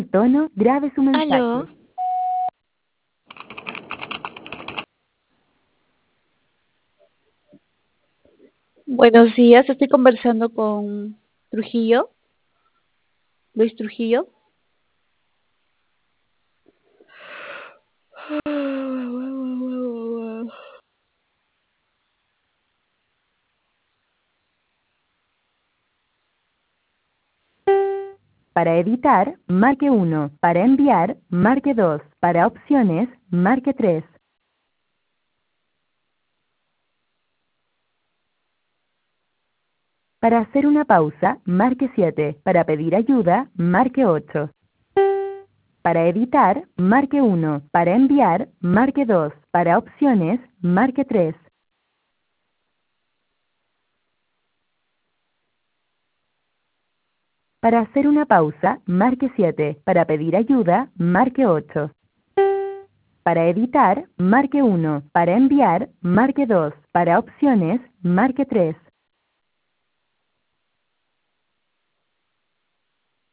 tono, grabe su Aló, mensaje. buenos días. Estoy conversando con Trujillo, Luis Trujillo. Para editar, marque 1. Para enviar, marque 2. Para opciones, marque 3. Para hacer una pausa, marque 7. Para pedir ayuda, marque 8. Para editar, marque 1. Para enviar, marque 2. Para opciones, marque 3. Para hacer una pausa, marque 7. Para pedir ayuda, marque 8. Para editar, marque 1. Para enviar, marque 2. Para opciones, marque 3.